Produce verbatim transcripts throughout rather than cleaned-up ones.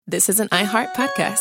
this is an iHeart podcast.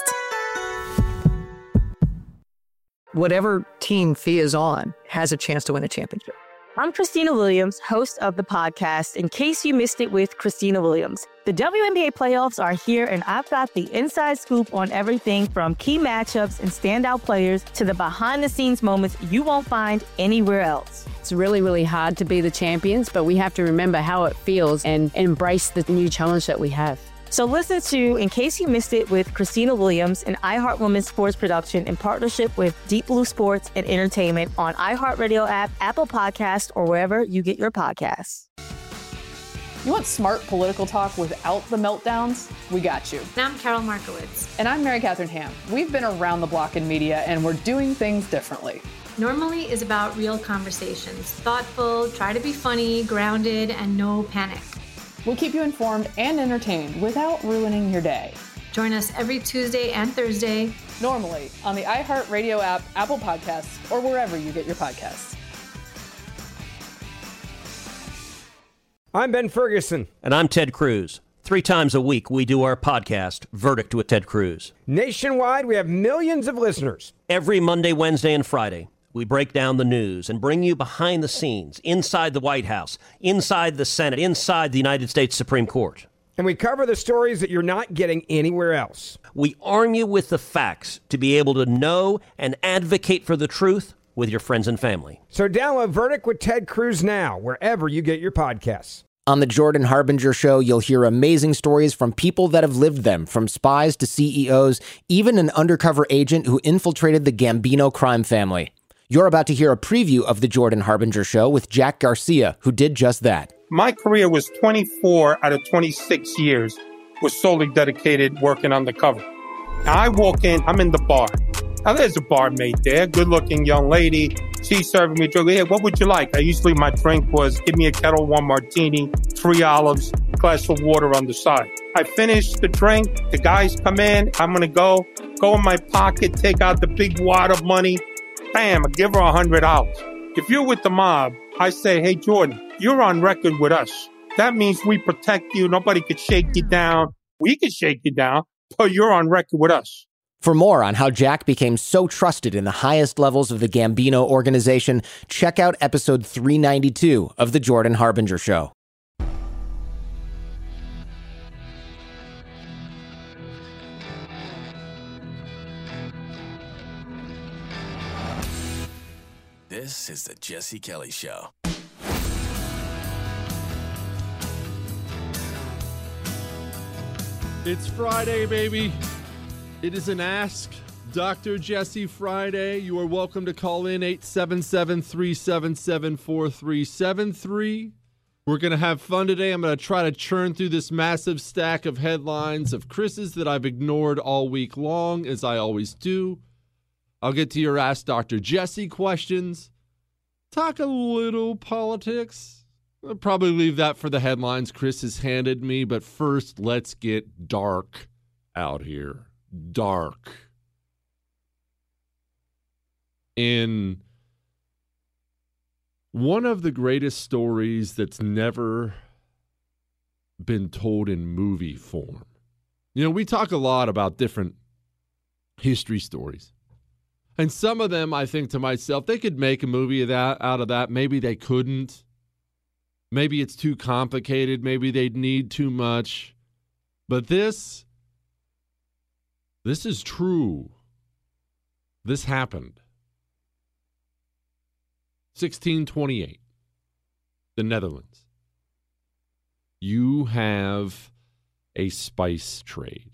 Whatever team Thea is on has a chance to win a championship. I'm Christina Williams, host of the podcast, In Case You Missed It with Christina Williams. The W N B A playoffs are here, and I've got the inside scoop on everything from key matchups and standout players to the behind-the-scenes moments you won't find anywhere else. It's really, really hard to be the champions, but we have to remember how it feels and embrace the new challenge that we have. So listen to In Case You Missed It with Christina Williams, an iHeart Women's Sports production in partnership with Deep Blue Sports and Entertainment on iHeartRadio app, Apple Podcasts, or wherever you get your podcasts. You want smart political talk without the meltdowns? We got you. And I'm Carol Markowitz. And I'm Mary Catherine Ham. We've been around the block in media, and we're doing things differently. Normally is about real conversations. Thoughtful, try to be funny, grounded, and no panic. We'll keep you informed and entertained without ruining your day. Join us every Tuesday and Thursday. Normally on the iHeartRadio app, Apple Podcasts, or wherever you get your podcasts. I'm Ben Ferguson. And I'm Ted Cruz. Three times a week, we do our podcast, Verdict with Ted Cruz. Nationwide, we have millions of listeners. Every Monday, Wednesday, and Friday, we break down the news and bring you behind the scenes, inside the White House, inside the Senate, inside the United States Supreme Court. And we cover the stories that you're not getting anywhere else. We arm you with the facts to be able to know and advocate for the truth with your friends and family. So download Verdict with Ted Cruz now, wherever you get your podcasts. On the Jordan Harbinger Show, you'll hear amazing stories from people that have lived them, from spies to C E Os, even an undercover agent who infiltrated the Gambino crime family. You're about to hear a preview of the Jordan Harbinger Show with Jack Garcia, who did just that. My career was twenty-four out of twenty-six years was solely dedicated working undercover. Now I walk in, I'm in the bar. Now there's a barmaid there, good-looking young lady. She's serving me a drink. Hey, what would you like? I usually, my drink was give me a Kettle One martini, three olives, glass of water on the side. I finish the drink. The guys come in. I'm going to go, go in my pocket, take out the big wad of money. Bam, I give her a hundred dollars. If you're with the mob, I say, hey, Jordan, you're on record with us. That means we protect you. Nobody could shake you down. We could shake you down, but you're on record with us. For more on how Jack became so trusted in the highest levels of the Gambino organization, check out episode three ninety-two of The Jordan Harbinger Show. This is the Jesse Kelly Show. It's Friday, baby. It is an Ask Doctor Jesse Friday. You are welcome to call in eight seven seven, three seven seven, four three seven three. We're going to have fun today. I'm going to try to churn through this massive stack of headlines of Chris's that I've ignored all week long, as I always do. I'll get to your Ask Doctor Jesse questions. Talk a little politics. I'll probably leave that for the headlines Chris has handed me, but first, let's get dark out here. Dark. In one of the greatest stories that's never been told in movie form. You know, we talk a lot about different history stories. And some of them, I think to myself, they could make a movie of that, out of that. Maybe they couldn't. Maybe it's too complicated. Maybe they'd need too much. But this, this is true. This happened. sixteen twenty-eight, the Netherlands. You have a spice trade.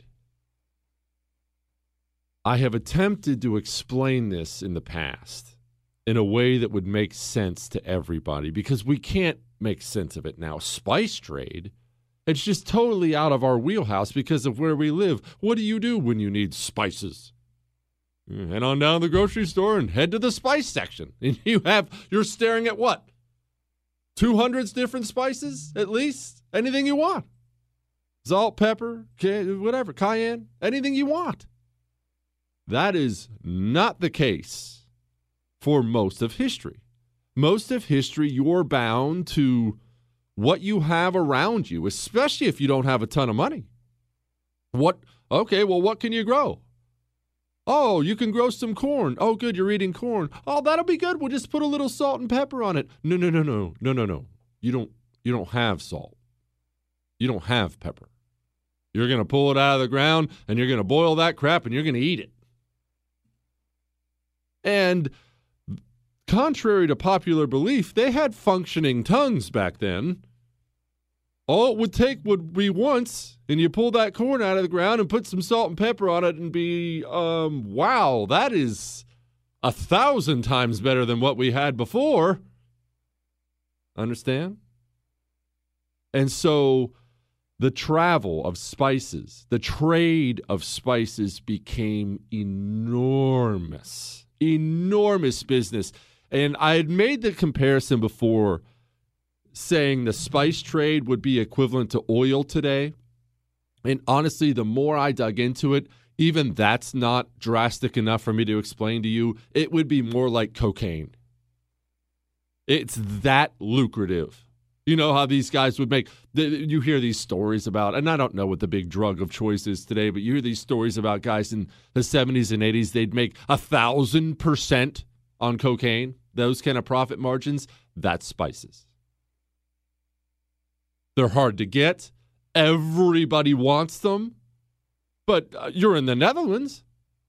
I have attempted to explain this in the past in a way that would make sense to everybody because we can't make sense of it now. Spice trade, it's just totally out of our wheelhouse because of where we live. What do you do when you need spices? You head on down to the grocery store and head to the spice section. And you have, you're staring at what? two hundred different spices at least? Anything you want. Salt, pepper, whatever, cayenne, anything you want. That is not the case for most of history. Most of history, you're bound to what you have around you, especially if you don't have a ton of money. What Okay, well, what can you grow? Oh, you can grow some corn. Oh, good, you're eating corn. Oh, that'll be good. We'll just put a little salt and pepper on it. No, no, no, no, no, no, no. You don't, you don't have salt. You don't have pepper. You're going to pull it out of the ground, and you're going to boil that crap, and you're going to eat it. And contrary to popular belief, they had functioning tongues back then. All it would take would be once, and you pull that corn out of the ground and put some salt and pepper on it and be, um, wow, that is a thousand times better than what we had before. Understand? And so the travel of spices, the trade of spices became enormous, enormous business. And I had made the comparison before, saying the spice trade would be equivalent to oil today. And honestly, the more I dug into it, even that's not drastic enough for me to explain to you. It would be more like cocaine. It's that lucrative. You know how these guys would make, you hear these stories about, and I don't know what the big drug of choice is today, but you hear these stories about guys in the seventies and eighties, they'd make a thousand percent on cocaine, those kind of profit margins. That's spices. They're hard to get. Everybody wants them. But uh, you're in the Netherlands.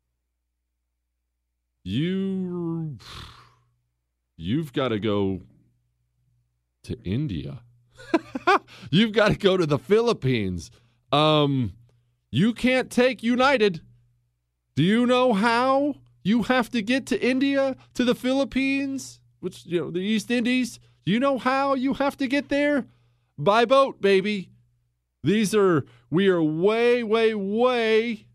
You, you've got to go to India. You've got to go to the Philippines. Um, you can't take United. Do you know how you have to get to India, to the Philippines, which, you know, the East Indies? You know how you have to get there? By boat, baby. These are, we are way, way, way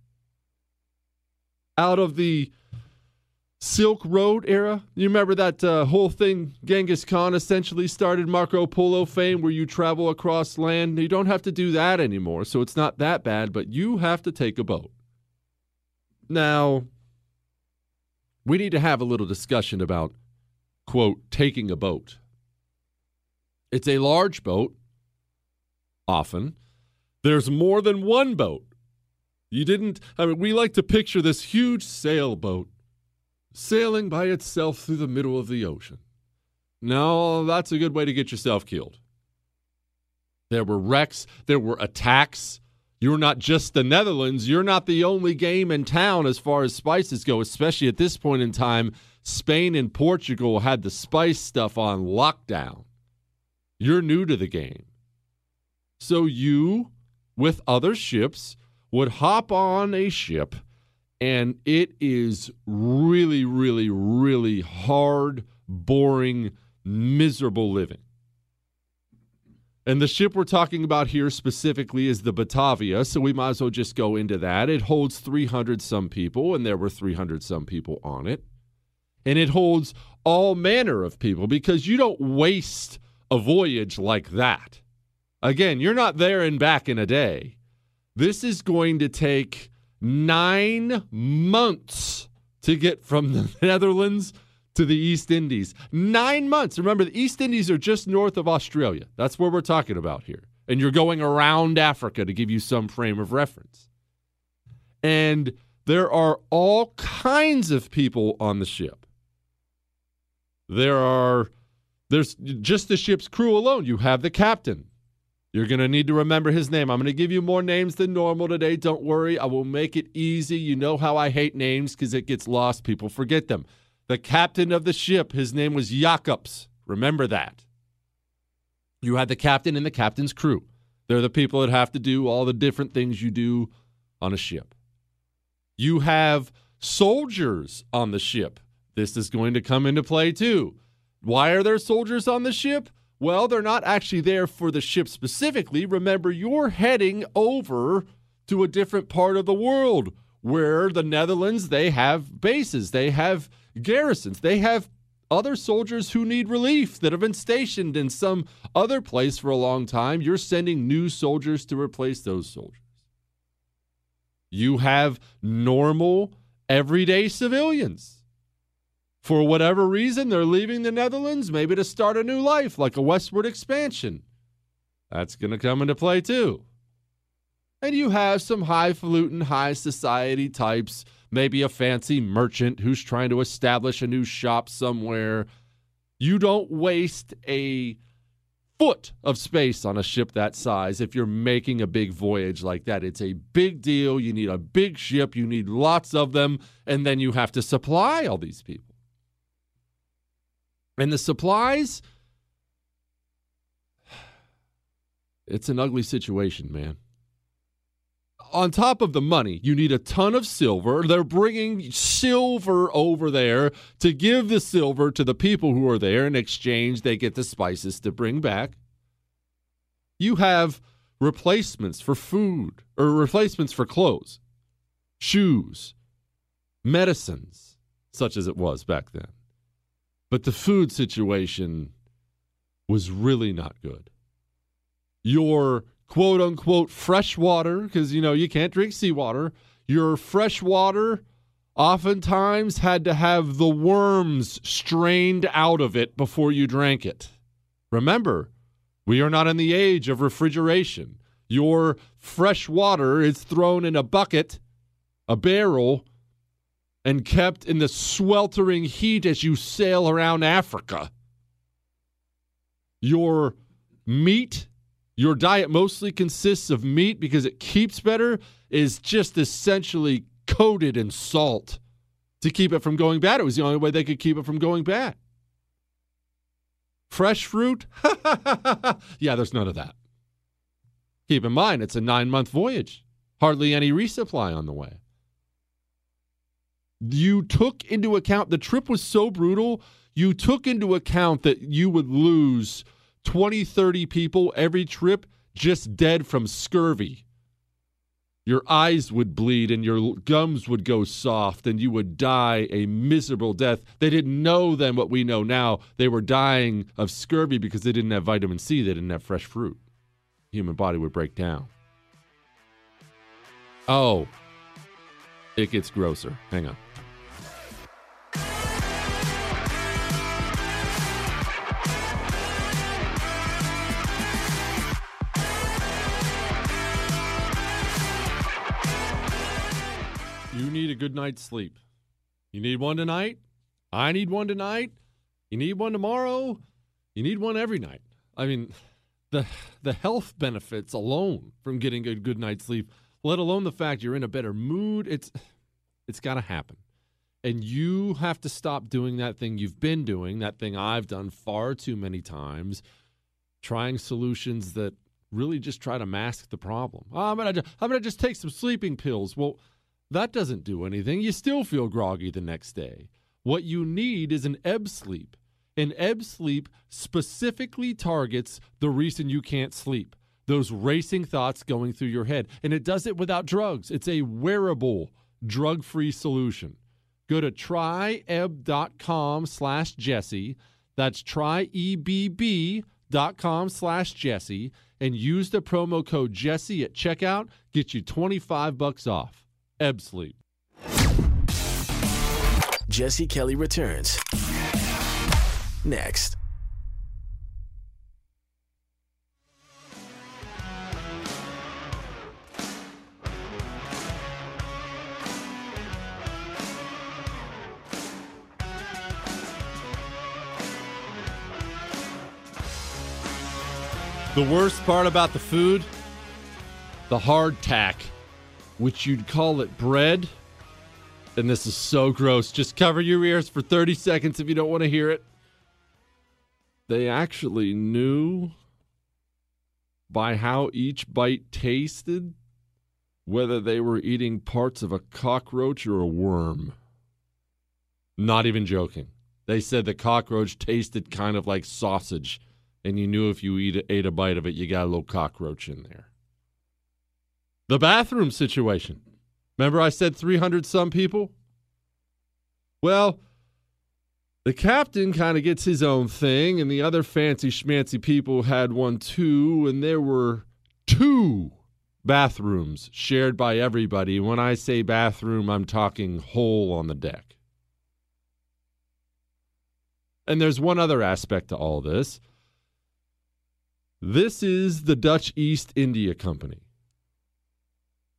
out of the Silk Road era. You remember that uh, whole thing Genghis Khan essentially started, Marco Polo fame, where you travel across land? You don't have to do that anymore, so it's not that bad, but you have to take a boat. Now, we need to have a little discussion about, quote, taking a boat. It's a large boat. Often, there's more than one boat. You didn't, I mean, we like to picture this huge sailboat sailing by itself through the middle of the ocean. No, that's a good way to get yourself killed. There were wrecks, there were attacks. You're not just the Netherlands. You're not the only game in town as far as spices go, especially at this point in time. Spain and Portugal had the spice stuff on lockdown. You're new to the game. So you, with other ships, would hop on a ship, and it is really, really, really hard, boring, miserable living. And the ship we're talking about here specifically is the Batavia, so we might as well just go into that. It holds three hundred some people, and there were three hundred some people on it. And it holds all manner of people, because you don't waste a voyage like that. Again, you're not there and back in a day. This is going to take nine months to get from the Netherlands to the East Indies. Nine months. Remember, the East Indies are just north of Australia. That's where we're talking about here. And you're going around Africa to give you some frame of reference. And there are all kinds of people on the ship. There are, there's just the ship's crew alone. You have the captain. You're going to need to remember his name. I'm going to give you more names than normal today. Don't worry. I will make it easy. You know how I hate names because it gets lost. People forget them. The captain of the ship, his name was Jacobs. Remember that. You had the captain and the captain's crew. They're the people that have to do all the different things you do on a ship. You have soldiers on the ship. This is going to come into play too. Why are there soldiers on the ship? Well, they're not actually there for the ship specifically. Remember, you're heading over to a different part of the world where the Netherlands, they have bases, they have garrisons, they have other soldiers who need relief that have been stationed in some other place for a long time. You're sending new soldiers to replace those soldiers. You have normal, everyday civilians. For whatever reason, they're leaving the Netherlands, maybe to start a new life, like a westward expansion. That's going to come into play too. And you have some highfalutin, high society types, maybe a fancy merchant who's trying to establish a new shop somewhere. You don't waste a foot of space on a ship that size if you're making a big voyage like that. It's a big deal. You need a big ship. You need lots of them. And then you have to supply all these people. And the supplies, it's an ugly situation, man. On top of the money, you need a ton of silver. They're bringing silver over there to give the silver to the people who are there. In exchange, they get the spices to bring back. You have replacements for food, or replacements for clothes, shoes, medicines, such as it was back then. But the food situation was really not good. Your quote-unquote fresh water, because, you know, you can't drink seawater. Your fresh water oftentimes had to have the worms strained out of it before you drank it. Remember, we are not in the age of refrigeration. Your fresh water is thrown in a bucket, a barrel, and kept in the sweltering heat as you sail around Africa. Your meat, your diet mostly consists of meat because it keeps better, is just essentially coated in salt to keep it from going bad. It was the only way they could keep it from going bad. Fresh fruit? Yeah, there's none of that. Keep in mind, it's a nine-month voyage. Hardly any resupply on the way. You took into account, the trip was so brutal, you took into account that you would lose twenty, thirty people every trip just dead from scurvy. Your eyes would bleed and your gums would go soft and you would die a miserable death. They didn't know then what we know now. They were dying of scurvy because they didn't have vitamin C. They didn't have fresh fruit. The human body would break down. Oh, it gets grosser. Hang on. You need a good night's sleep. You need one tonight. I need one tonight. You need one tomorrow. You need one every night. I mean, the the health benefits alone from getting a good night's sleep, let alone the fact you're in a better mood, it's it's got to happen. And you have to stop doing that thing you've been doing, that thing I've done far too many times, trying solutions that really just try to mask the problem. Oh, I'm going to I'm gonna just take some sleeping pills. Well, that doesn't do anything. You still feel groggy the next day. What you need is an ebb sleep. An ebb sleep specifically targets the reason you can't sleep, those racing thoughts going through your head. And it does it without drugs. It's a wearable, drug-free solution. Go to tryebb.com slash Jesse. That's tryebb.com slash Jesse. And use the promo code Jesse at checkout. Get you twenty-five bucks off. Ebb Sleep. Jesse Kelly returns next. The worst part about the food, the hardtack, which you'd call it bread. And this is so gross. Just cover your ears for thirty seconds if you don't want to hear it. They actually knew by how each bite tasted whether they were eating parts of a cockroach or a worm. Not even joking. They said the cockroach tasted kind of like sausage, and you knew if you eat, ate a bite of it, you got a little cockroach in there. The bathroom situation. Remember I said three hundred some people? Well, the captain kind of gets his own thing, and the other fancy schmancy people had one too, and there were two bathrooms shared by everybody. When I say bathroom, I'm talking hole on the deck. And there's one other aspect to all this. This is the Dutch East India Company.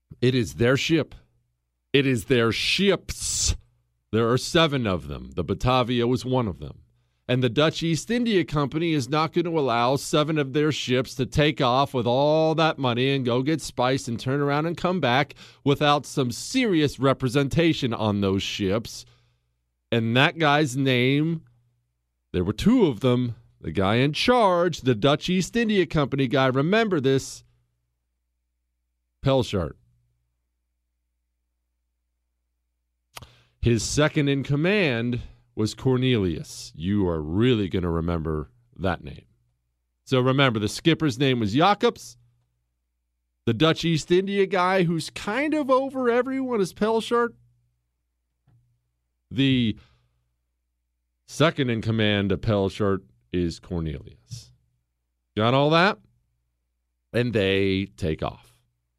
It is their ship. It is their ships. There are seven of them. The Batavia was one of them. And the Dutch East India Company is not going to allow seven of their ships to take off with all that money and go get spiced and turn around and come back without some serious representation on those ships. And that guy's name, there were two of them. The guy in charge, the Dutch East India Company guy, remember this, Pelshart. His second in command was Cornelius. You are really going to remember that name. So remember, the skipper's name was Jacobs. The Dutch East India guy who's kind of over everyone is Pelshart. The second in command of Pelshart is Cornelius. Got all that? And they take off.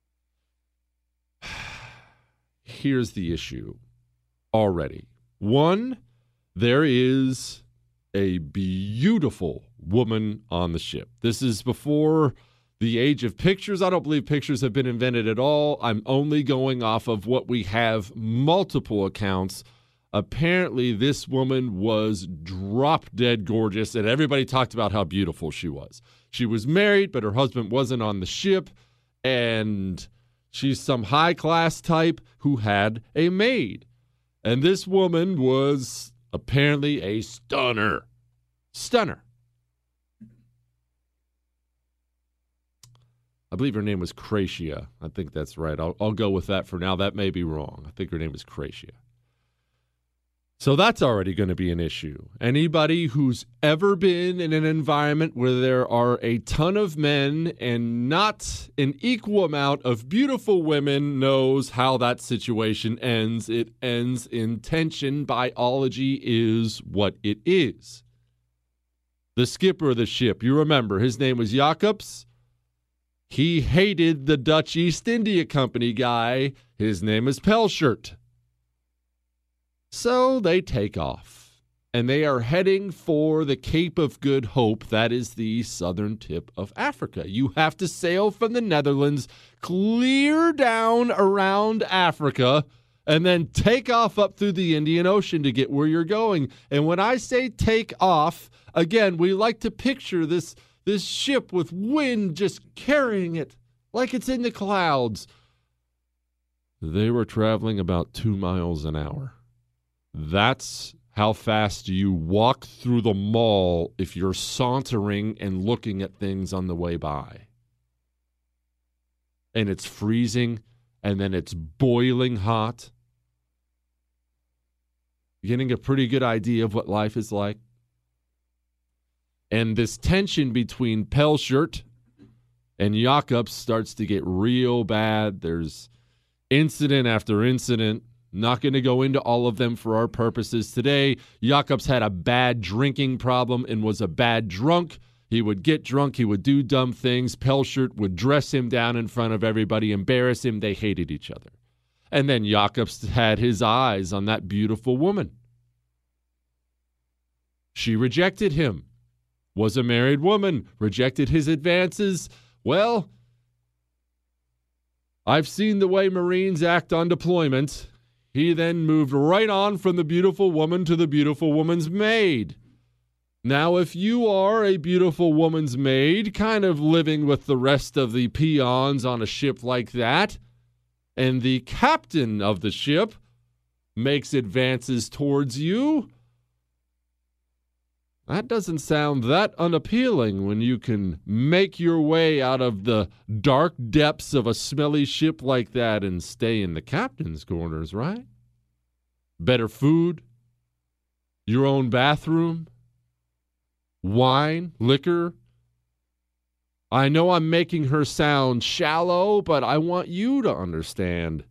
Here's the issue already. One, there is a beautiful woman on the ship. This is before the age of pictures. I don't believe pictures have been invented at all. I'm only going off of what we have multiple accounts. Apparently, this woman was drop-dead gorgeous, and everybody talked about how beautiful she was. She was married, but her husband wasn't on the ship, and she's some high-class type who had a maid. And this woman was apparently a stunner. Stunner. I believe her name was Cratia. I think that's right. I'll, I'll go with that for now. That may be wrong. I think her name was Cratia. So that's already going to be an issue. Anybody who's ever been in an environment where there are a ton of men and not an equal amount of beautiful women knows how that situation ends. It ends in tension. Biology is what it is. The skipper of the ship, you remember, his name was Jacobs. He hated the Dutch East India Company guy. His name is Pelshart. So they take off, and they are heading for the Cape of Good Hope. That is the southern tip of Africa. You have to sail from the Netherlands, clear down around Africa, and then take off up through the Indian Ocean to get where you're going. And when I say take off, again, we like to picture this, this ship with wind just carrying it like it's in the clouds. They were traveling about two miles an hour. That's how fast you walk through the mall if you're sauntering and looking at things on the way by. And it's freezing, and then it's boiling hot. Getting a pretty good idea of what life is like. And this tension between Pelshart and Jacobs starts to get real bad. There's incident after incident. Not going to go into all of them for our purposes today. Jacobs had a bad drinking problem and was a bad drunk. He would get drunk. He would do dumb things. Pelshart would dress him down in front of everybody, embarrass him. They hated each other. And then Jacobs had his eyes on that beautiful woman. She rejected him. Was a married woman. Rejected his advances. Well, I've seen the way Marines act on deployment. He then moved right on from the beautiful woman to the beautiful woman's maid. Now, if you are a beautiful woman's maid, kind of living with the rest of the peons on a ship like that, and the captain of the ship makes advances towards you, that doesn't sound that unappealing when you can make your way out of the dark depths of a smelly ship like that and stay in the captain's quarters, right? Better food, your own bathroom, wine, liquor. I know I'm making her sound shallow, but I want you to understand.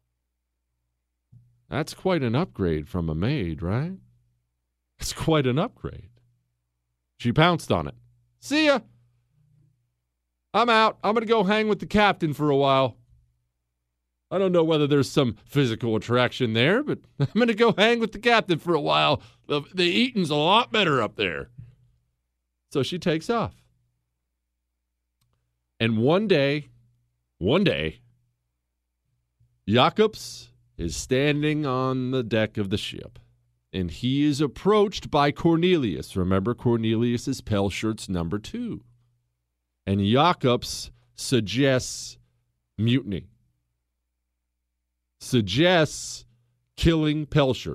That's quite an upgrade from a maid, right? It's quite an upgrade. She pounced on it. See ya. I'm out. I'm going to go hang with the captain for a while. I don't know whether there's some physical attraction there, but I'm going to go hang with the captain for a while. The, the eating's a lot better up there. So she takes off. And one day, one day, Jacobs is standing on the deck of the ship, and he is approached by Cornelius. Remember, Cornelius is Pelshurt's number two. And Jacobs suggests mutiny, suggests killing Pelshurt.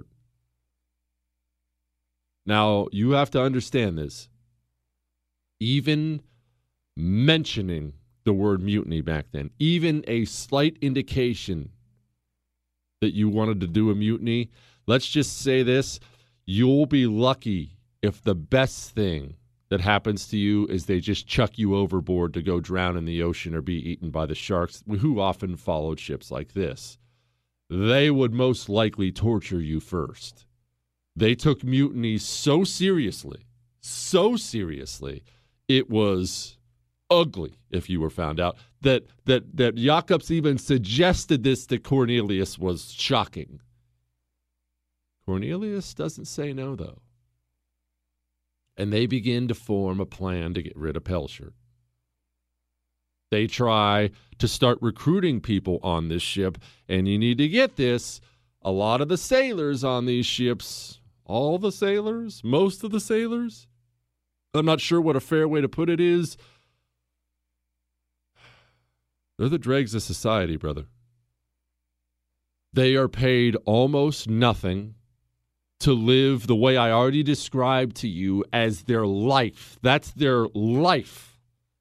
Now, you have to understand this. Even mentioning the word mutiny back then, even a slight indication that you wanted to do a mutiny, let's just say this, you'll be lucky if the best thing that happens to you is they just chuck you overboard to go drown in the ocean or be eaten by the sharks, who often followed ships like this. They would most likely torture you first. They took mutiny so seriously, so seriously, it was ugly if you were found out. That that that Jacobs even suggested this to Cornelius was shocking. Cornelius doesn't say no, though. And they begin to form a plan to get rid of Pelshurt. They try to start recruiting people on this ship, and you need to get this, a lot of the sailors on these ships, all the sailors, most of the sailors, I'm not sure what a fair way to put it is, they're the dregs of society, brother. They are paid almost nothing to live the way I already described to you as their life. That's their life.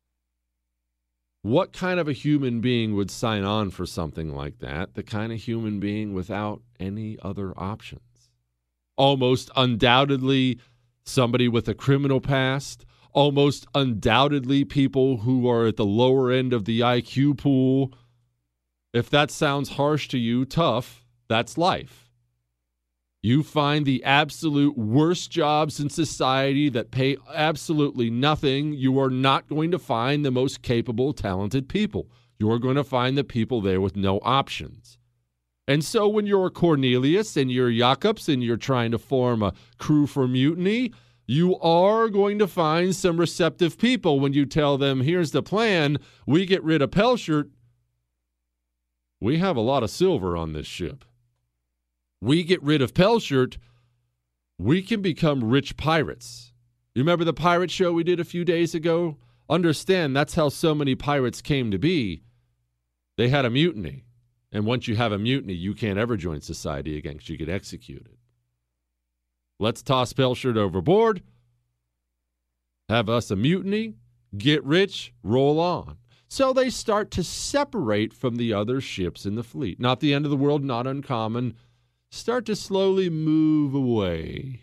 What kind of a human being would sign on for something like that? The kind of human being without any other options. Almost undoubtedly somebody with a criminal past. Almost undoubtedly people who are at the lower end of the I Q pool. If that sounds harsh to you, tough, that's life. You find the absolute worst jobs in society that pay absolutely nothing. You are not going to find the most capable, talented people. You are going to find the people there with no options. And so when you're Cornelius and you're Jacobs and you're trying to form a crew for mutiny, you are going to find some receptive people when you tell them, here's the plan, we get rid of Pelshurt. We have a lot of silver on this ship. We get rid of Pelshurt, we can become rich pirates. You remember the pirate show we did a few days ago? Understand, that's how so many pirates came to be. They had a mutiny. And once you have a mutiny, you can't ever join society again because you get executed. Let's toss Pelshurt overboard, have us a mutiny, get rich, roll on. So they start to separate from the other ships in the fleet. Not the end of the world, not uncommon. Start to slowly move away.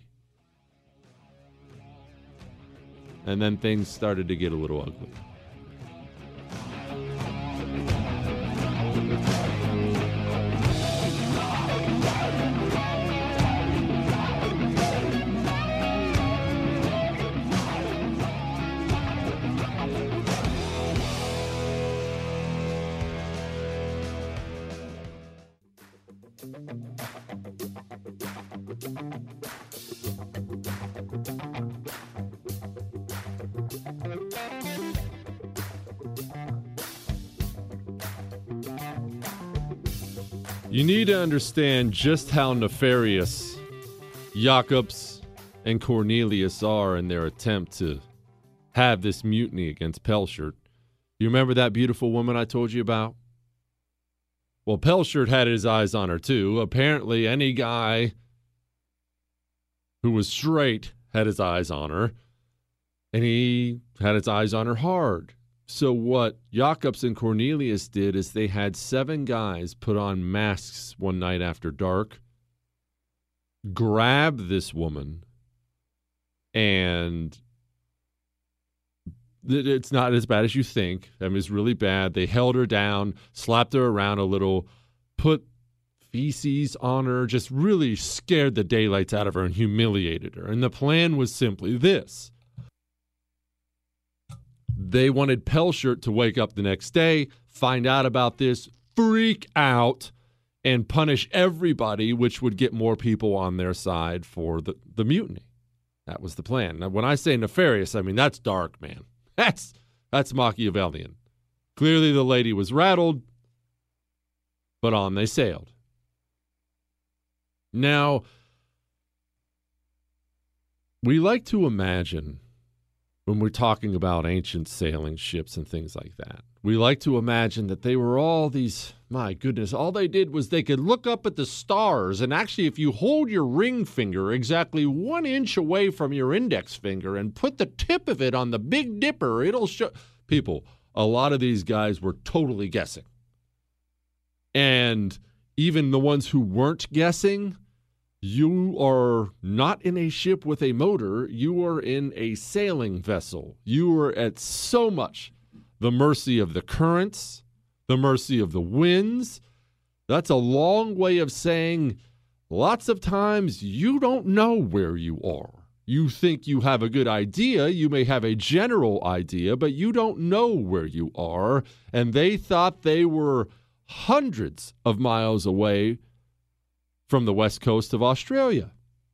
And then things started to get a little ugly. You need to understand just how nefarious Jacobs and Cornelius are in their attempt to have this mutiny against Pelshurt. You remember that beautiful woman I told you about? Well, Pelshurt had his eyes on her too. Apparently, any guy who was straight had his eyes on her, and he had his eyes on her hard. So what Jacobs and Cornelius did is they had seven guys put on masks one night after dark, grab this woman, and it's not as bad as you think. I mean, it's really bad. They held her down, slapped her around a little, put feces on her, just really scared the daylights out of her and humiliated her. And the plan was simply this. They wanted Pelshurt to wake up the next day, find out about this, freak out, and punish everybody, which would get more people on their side for the, the mutiny. That was the plan. Now, when I say nefarious, I mean that's dark, man. That's that's Machiavellian. Clearly the lady was rattled. But on they sailed. Now, we like to imagine, when we're talking about ancient sailing ships and things like that, we like to imagine that they were all these, my goodness, all they did was they could look up at the stars, and actually if you hold your ring finger exactly one inch away from your index finger and put the tip of it on the Big Dipper, it'll show. People, a lot of these guys were totally guessing. And even the ones who weren't guessing, you are not in a ship with a motor. You are in a sailing vessel. You are at so much the mercy of the currents, the mercy of the winds. That's a long way of saying lots of times you don't know where you are. You think you have a good idea. You may have a general idea, but you don't know where you are. And they thought they were hundreds of miles away from the west coast of Australia.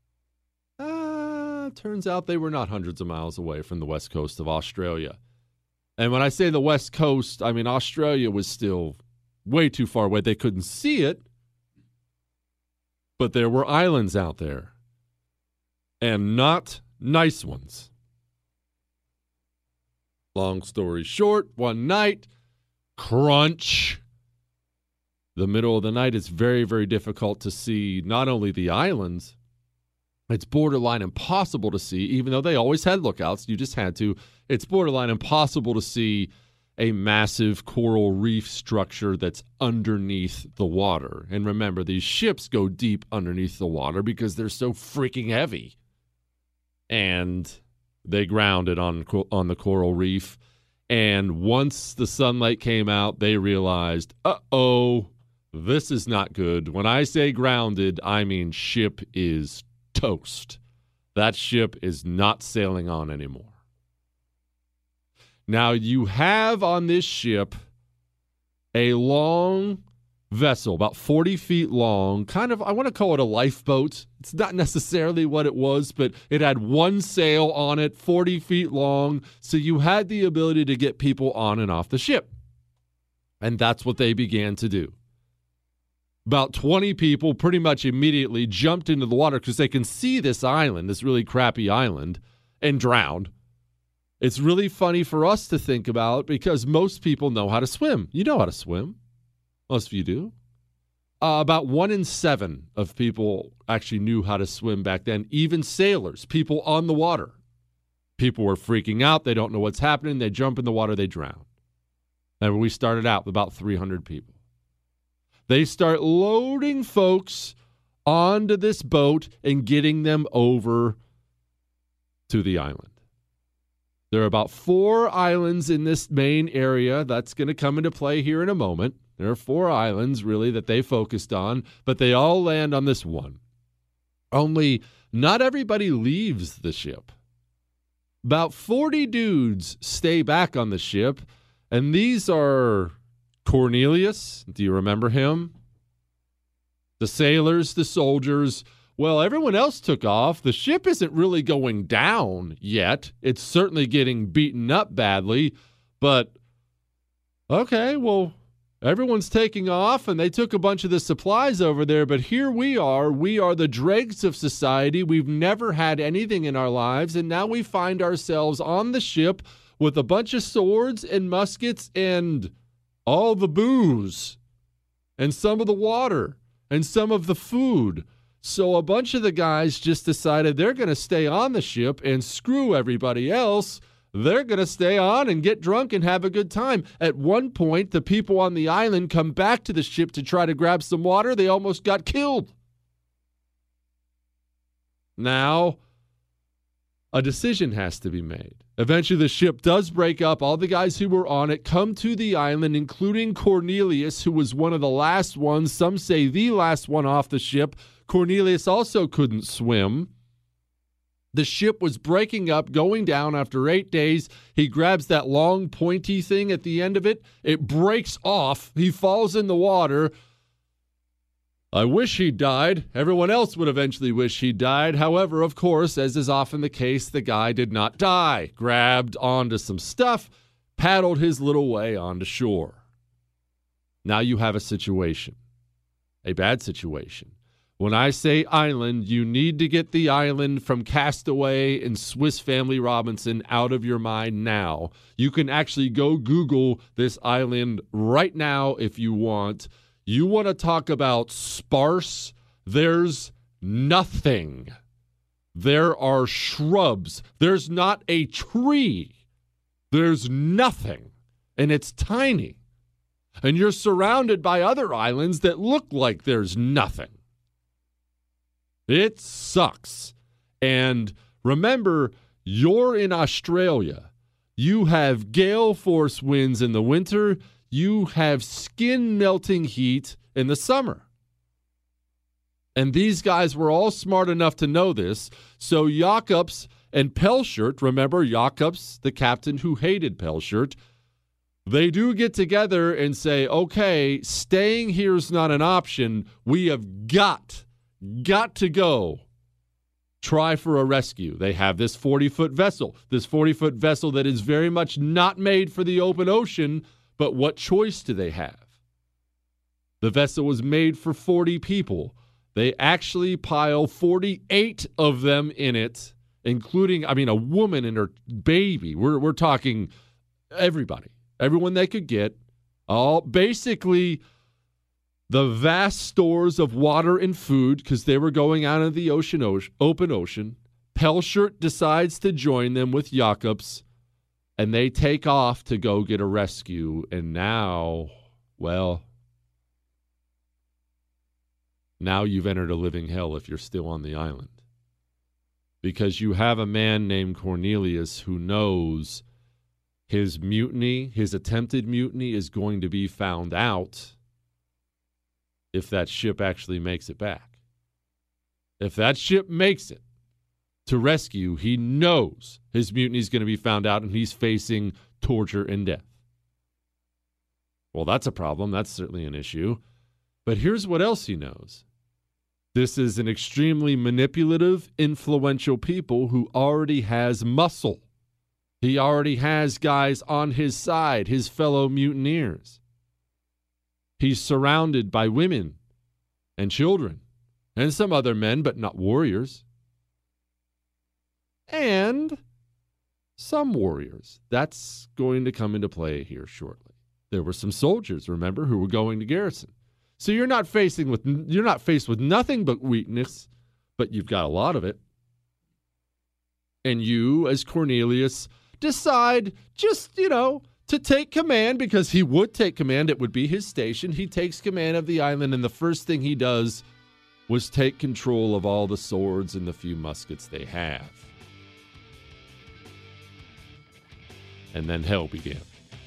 Uh, turns out they were not hundreds of miles away from the west coast of Australia. And when I say the west coast, I mean Australia was still way too far away. They couldn't see it, but there were islands out there, and not nice ones. Long story short, one night, crunch. The middle of the night, it's very, very difficult to see not only the islands, it's borderline impossible to see, even though they always had lookouts, you just had to. It's borderline impossible to see a massive coral reef structure that's underneath the water. And remember, these ships go deep underneath the water because they're so freaking heavy. And they grounded on, on the coral reef. And once the sunlight came out, they realized, uh-oh, this is not good. When I say grounded, I mean ship is toast. That ship is not sailing on anymore. Now, you have on this ship a long vessel, about forty feet long, kind of, I want to call it a lifeboat. It's not necessarily what it was, but it had one sail on it, forty feet long, so you had the ability to get people on and off the ship. And that's what they began to do. About twenty people pretty much immediately jumped into the water because they can see this island, this really crappy island, and drowned. It's really funny for us to think about because most people know how to swim. You know how to swim. Most of you do. Uh, about one in seven of people actually knew how to swim back then, even sailors, people on the water. People were freaking out. They don't know what's happening. They jump in the water. They drown. And we started out with about three hundred people. They start loading folks onto this boat and getting them over to the island. There are about four islands in this main area. That's going to come into play here in a moment. There are four islands, really, that they focused on, but they all land on this one. Only not everybody leaves the ship. About forty dudes stay back on the ship, and these are Cornelius. Do you remember him? The sailors, the soldiers. Well, everyone else took off. The ship isn't really going down yet. It's certainly getting beaten up badly, but okay, well, everyone's taking off, and they took a bunch of the supplies over there, but here we are. We are the dregs of society. We've never had anything in our lives, and now we find ourselves on the ship with a bunch of swords and muskets and all the booze and some of the water and some of the food. So a bunch of the guys just decided they're going to stay on the ship and screw everybody else. They're going to stay on and get drunk and have a good time. At one point, the people on the island come back to the ship to try to grab some water. They almost got killed. Now, a decision has to be made. Eventually, the ship does break up. All the guys who were on it come to the island, including Cornelius, who was one of the last ones. Some say the last one off the ship. Cornelius also couldn't swim. The ship was breaking up, going down after eight days. He grabs that long, pointy thing at the end of it. It breaks off. He falls in the water. I wish he died. Everyone else would eventually wish he died. However, of course, as is often the case, the guy did not die. Grabbed onto some stuff, paddled his little way onto shore. Now you have a situation. a bad situation. When I say island, you need to get the island from Castaway and Swiss Family Robinson out of your mind now. You can actually go Google this island right now if you want. You want to talk about sparse? There's nothing. There are shrubs. There's not a tree. There's nothing. And it's tiny. And you're surrounded by other islands that look like there's nothing. It sucks. And remember, you're in Australia. You have gale force winds in the winter. You have skin-melting heat in the summer. And these guys were all smart enough to know this. So Jacobs and Pelschert, remember Jacobs, the captain who hated Pelschert, they do get together and say, okay, staying here is not an option. We have got Got to go. Try for a rescue. They have this forty-foot vessel, this forty-foot vessel that is very much not made for the open ocean, but what choice do they have? The vessel was made for forty people. They actually pile forty-eight of them in it, including, I mean, a woman and her baby. We're, we're talking everybody, everyone they could get, all basically the vast stores of water and food, because they were going out into the ocean, ocean, open ocean. Pelschert decides to join them with Jacobs, and they take off to go get a rescue. And now, well, now you've entered a living hell if you're still on the island. Because you have a man named Cornelius who knows his mutiny, his attempted mutiny, is going to be found out if that ship actually makes it back. If that ship makes it to rescue, he knows his mutiny is going to be found out and he's facing torture and death. Well, that's a problem. That's certainly an issue. But here's what else he knows. This is an extremely manipulative, influential people who already has muscle. He already has guys on his side, his fellow mutineers. He's surrounded by women and children and some other men, but not warriors. And some warriors. That's going to come into play here shortly. There were some soldiers, remember, who were going to garrison. So you're not facing with you're not faced with nothing but weakness, but you've got a lot of it. And you, as Cornelius, decide just, you know, to take command, because he would take command. It would be his station. He takes command of the island, and the first thing he does was take control of all the swords and the few muskets they have. And then hell began.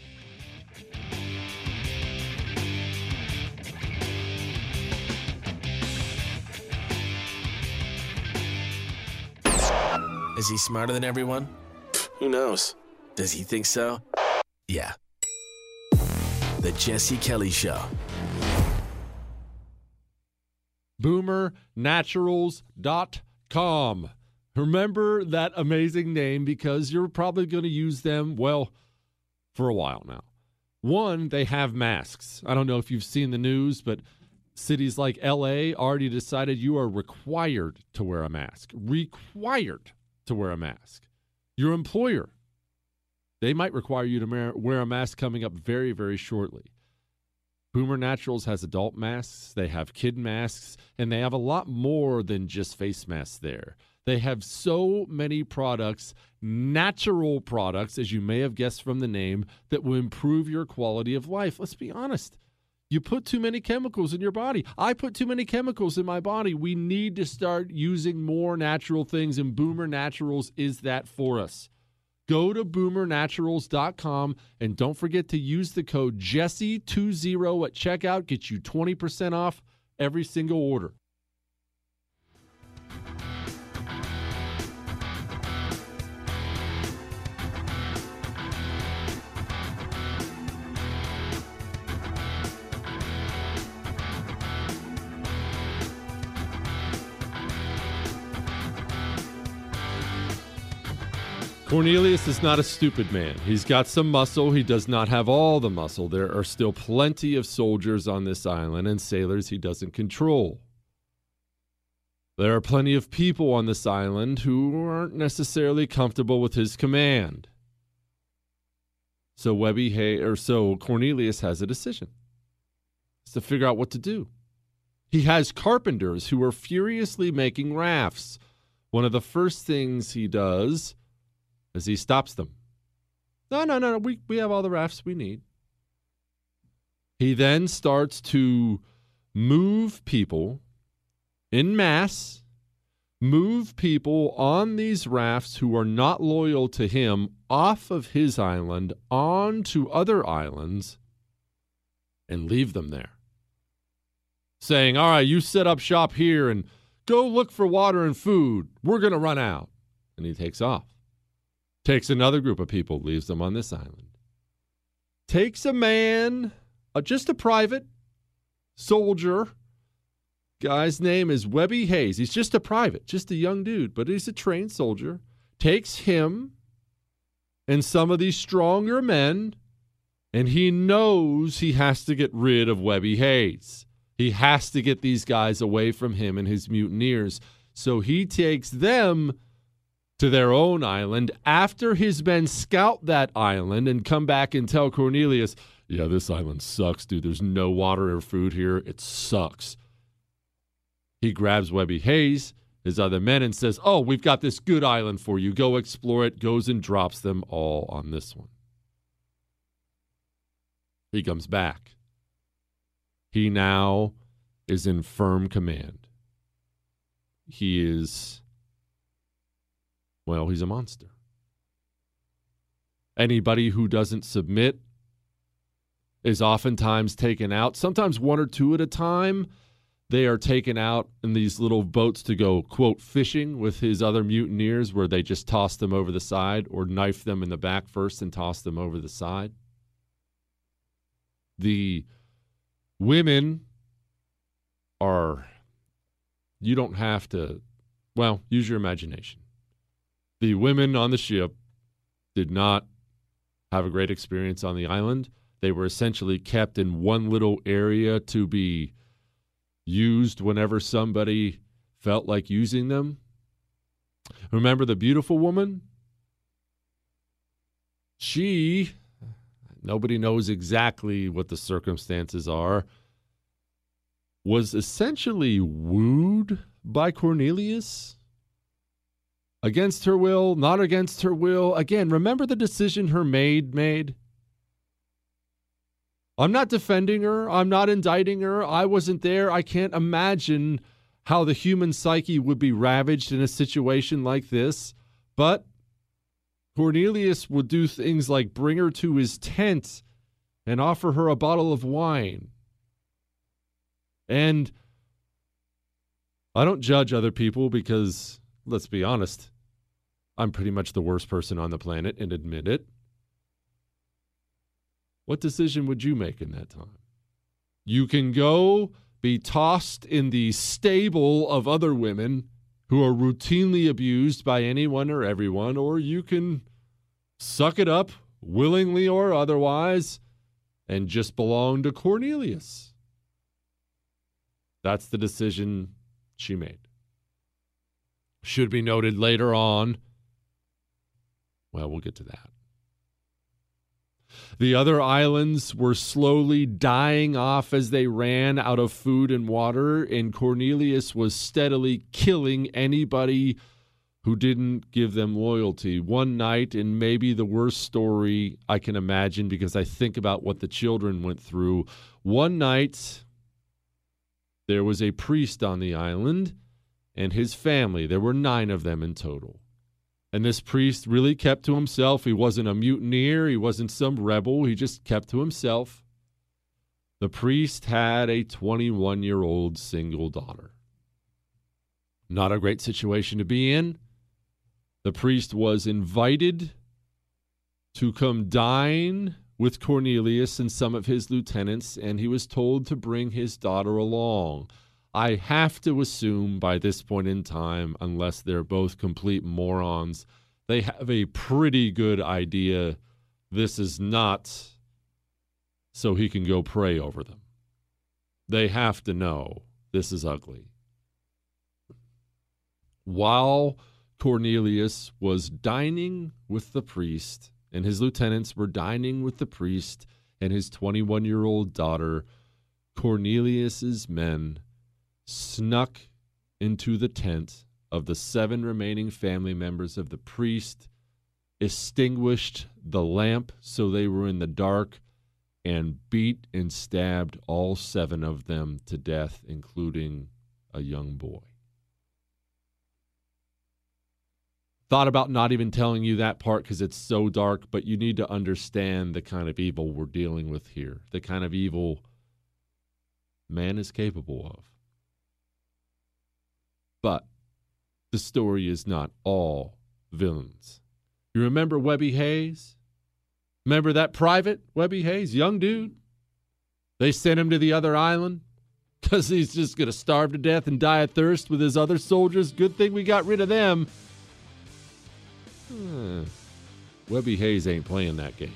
Is he smarter than everyone? Who knows? Does he think so? Yeah. The Jesse Kelly Show. Boomer Naturals dot com. Remember that amazing name because you're probably going to use them, well, for a while now. One, they have masks. I don't know if you've seen the news, but cities like L A already decided you are required to wear a mask. Required to wear a mask. Your employer, they might require you to wear a mask coming up very, very shortly. Boomer Naturals has adult masks, they have kid masks, and they have a lot more than just face masks there. They have so many products, natural products, as you may have guessed from the name, that will improve your quality of life. Let's be honest. You put too many chemicals in your body. I put too many chemicals in my body. We need to start using more natural things, and Boomer Naturals is that for us. Go to boomer naturals dot com and don't forget to use the code Jesse twenty at checkout. Get you twenty percent off every single order. Cornelius is not a stupid man. He's got some muscle. He does not have all the muscle. There are still plenty of soldiers on this island and sailors he doesn't control. There are plenty of people on this island who aren't necessarily comfortable with his command. So Webby Hay, or so Cornelius has a decision. It's to figure out what to do. He has carpenters who are furiously making rafts. One of the first things he does is he stops them. No, no, no, no. We, we have all the rafts we need. He then starts to move people en masse, move people on these rafts who are not loyal to him off of his island onto other islands and leave them there. Saying, all right, you set up shop here and go look for water and food. We're going to run out. And he takes off. Takes another group of people, leaves them on this island. Takes a man, uh, just a private soldier. Guy's name is Webby Hayes. He's just a private, just a young dude, but he's a trained soldier. Takes him and some of these stronger men, and he knows he has to get rid of Webby Hayes. He has to get these guys away from him and his mutineers. So he takes them to their own island after his men scout that island and come back and tell Cornelius, yeah, this island sucks, dude. There's no water or food here. It sucks. He grabs Webby Hayes, his other men, and says, oh, we've got this good island for you. Go explore it. Goes and drops them all on this one. He comes back. He now is in firm command. He is, well, he's a monster. Anybody who doesn't submit is oftentimes taken out, sometimes one or two at a time. They are taken out in these little boats to go, quote, fishing with his other mutineers, where they just toss them over the side or knife them in the back first and toss them over the side. The women are, you don't have to, well, use your imagination. The women on the ship did not have a great experience on the island. They were essentially kept in one little area to be used whenever somebody felt like using them. Remember the beautiful woman? She, nobody knows exactly what the circumstances are, was essentially wooed by Cornelius against her will, not against her will. Again, remember the decision her maid made? I'm not defending her. I'm not indicting her. I wasn't there. I can't imagine how the human psyche would be ravaged in a situation like this. But Cornelius would do things like bring her to his tent and offer her a bottle of wine. And I don't judge other people because, let's be honest, I'm pretty much the worst person on the planet and admit it. What decision would you make in that time? You can go be tossed in the stable of other women who are routinely abused by anyone or everyone, or you can suck it up, willingly or otherwise, and just belong to Cornelius. That's the decision she made. Should be noted later on. Well, we'll get to that. The other islands were slowly dying off as they ran out of food and water, and Cornelius was steadily killing anybody who didn't give them loyalty. One night, and maybe the worst story I can imagine because I think about what the children went through. One night, there was a priest on the island and his family. There were nine of them in total. And this priest really kept to himself. He wasn't a mutineer. He wasn't some rebel. He just kept to himself. The priest had a twenty-one-year-old single daughter. Not a great situation to be in. The priest was invited to come dine with Cornelius and some of his lieutenants, and he was told to bring his daughter along. I have to assume by this point in time, unless they're both complete morons, they have a pretty good idea this is not so he can go pray over them. They have to know this is ugly. While Cornelius was dining with the priest, and his lieutenants were dining with the priest and his twenty-one-year-old daughter, Cornelius's men snuck into the tent of the seven remaining family members of the priest, extinguished the lamp so they were in the dark, and beat and stabbed all seven of them to death, including a young boy. Thought about not even telling you that part because it's so dark, but you need to understand the kind of evil we're dealing with here, the kind of evil man is capable of. But the story is not all villains. You remember Webby Hayes? Remember that private, Webby Hayes, young dude? They sent him to the other island because he's just going to starve to death and die of thirst with his other soldiers. Good thing we got rid of them. Hmm. Webby Hayes ain't playing that game.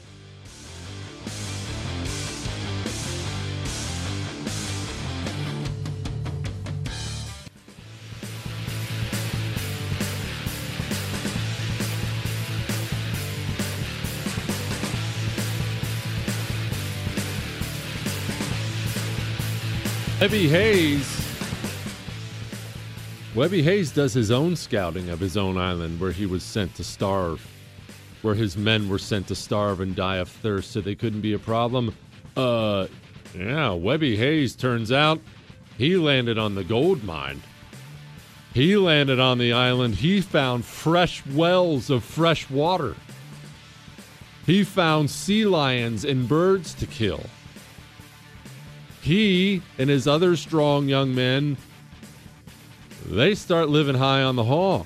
Webby Hayes. Webby Hayes does his own scouting of his own island where he was sent to starve, where his men were sent to starve and die of thirst so they couldn't be a problem. Uh, yeah, Webby Hayes, turns out, he landed on the gold mine. He landed on the island. He found fresh wells of fresh water. He found sea lions and birds to kill. He and his other strong young men, they start living high on the hog.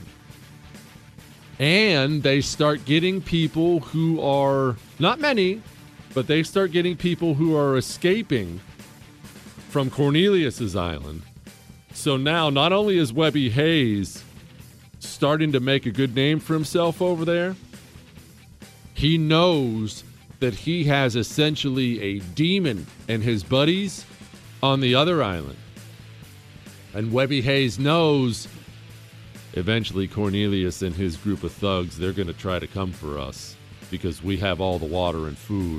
And they start getting people who are, not many, but they start getting people who are escaping from Cornelius's island. So now not only is Webby Hayes starting to make a good name for himself over there, he knows that he has essentially a demon and his buddies on the other island. And Webby Hayes knows eventually Cornelius and his group of thugs, they're going to try to come for us because we have all the water and food.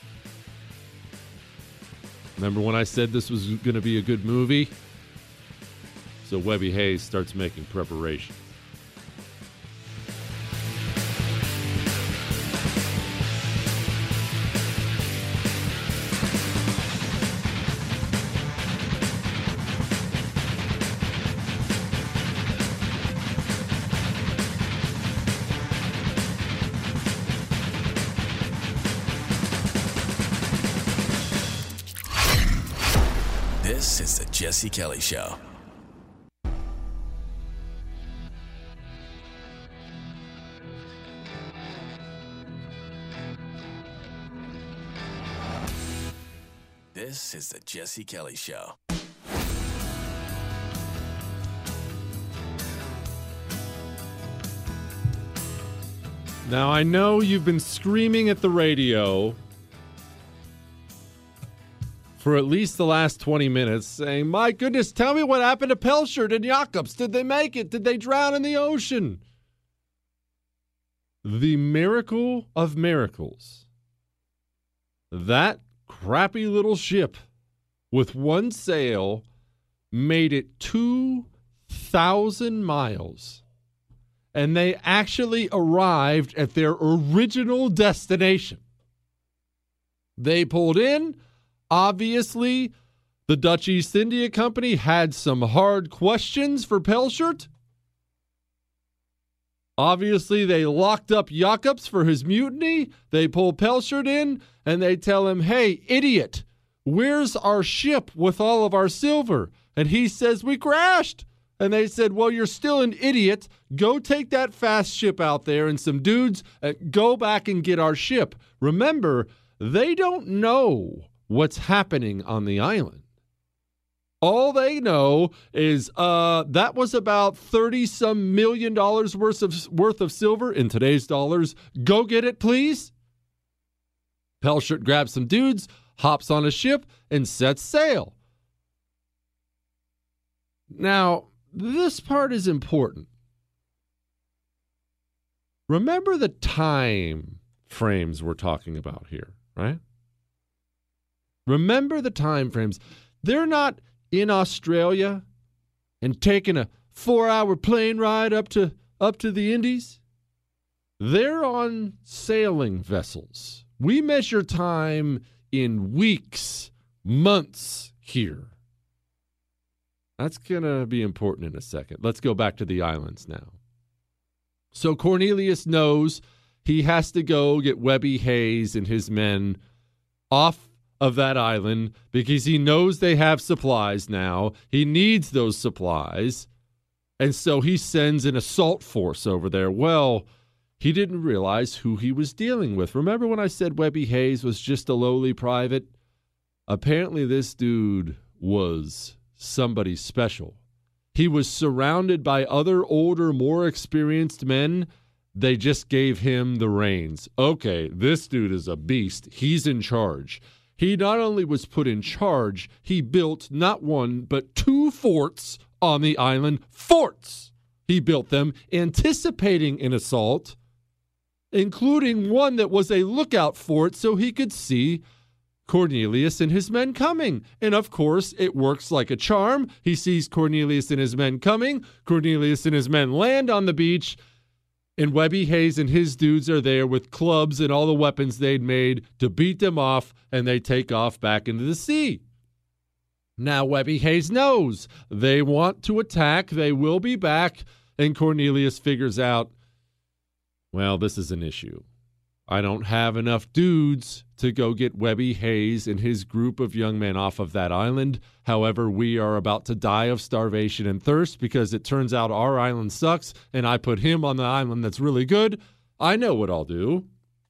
Remember when I said this was going to be a good movie? So Webby Hayes starts making preparation. This is the Jesse Kelly Show. This is the Jesse Kelly Show. Now, I know you've been screaming at the radio for at least the last twenty minutes, saying, my goodness, tell me what happened to Pelchert and Jacobs. Did they make it? Did they drown in the ocean? The miracle of miracles. That crappy little ship with one sail made it two thousand miles. And they actually arrived at their original destination. They pulled in. Obviously, the Dutch East India Company had some hard questions for Pelchert. Obviously, they locked up Jacobs for his mutiny. They pull Pelchert in, and they tell him, hey, idiot, where's our ship with all of our silver? And he says, we crashed. And they said, well, you're still an idiot. Go take that fast ship out there and some dudes, uh, go back and get our ship. Remember, they don't know what's happening on the island. All they know is uh, that was about thirty-some million dollars worth of, worth of silver in today's dollars. Go get it, please. Pelshert grabs some dudes, hops on a ship, and sets sail. Now, this part is important. Remember the time frames we're talking about here, right? Remember the time frames. They're not in Australia and taking a four-hour plane ride up to up to the Indies. They're on sailing vessels. We measure time in weeks, months here. That's going to be important in a second. Let's go back to the islands now. So Cornelius knows he has to go get Webby Hayes and his men off of that island because he knows they have supplies now. He needs those supplies. And so he sends an assault force over there. Well, he didn't realize who he was dealing with. Remember when I said Webby Hayes was just a lowly private? Apparently this dude was somebody special. He was surrounded by other older, more experienced men. They just gave him the reins. Okay, this dude is a beast. He's in charge. He not only was put in charge, he built not one, but two forts on the island. Forts! He built them anticipating an assault, including one that was a lookout fort so he could see Cornelius and his men coming. And of course, it works like a charm. He sees Cornelius and his men coming. Cornelius and his men land on the beach. And Webby Hayes and his dudes are there with clubs and all the weapons they'd made to beat them off, and they take off back into the sea. Now Webby Hayes knows they want to attack. They will be back. And Cornelius figures out, well, this is an issue. I don't have enough dudes to go get Webby Hayes and his group of young men off of that island. However, we are about to die of starvation and thirst because it turns out our island sucks and I put him on the island that's really good. I know what I'll do.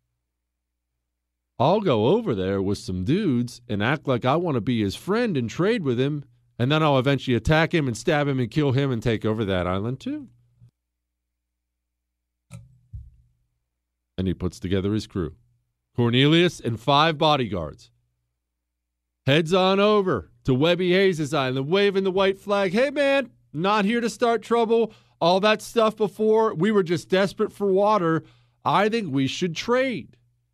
I'll go over there with some dudes and act like I want to be his friend and trade with him, and then I'll eventually attack him and stab him and kill him and take over that island too. And he puts together his crew. Cornelius and five bodyguards. Heads on over to Webby Hayes' island, waving the white flag. Hey, man, not here to start trouble. All that stuff before, we were just desperate for water. I think we should trade.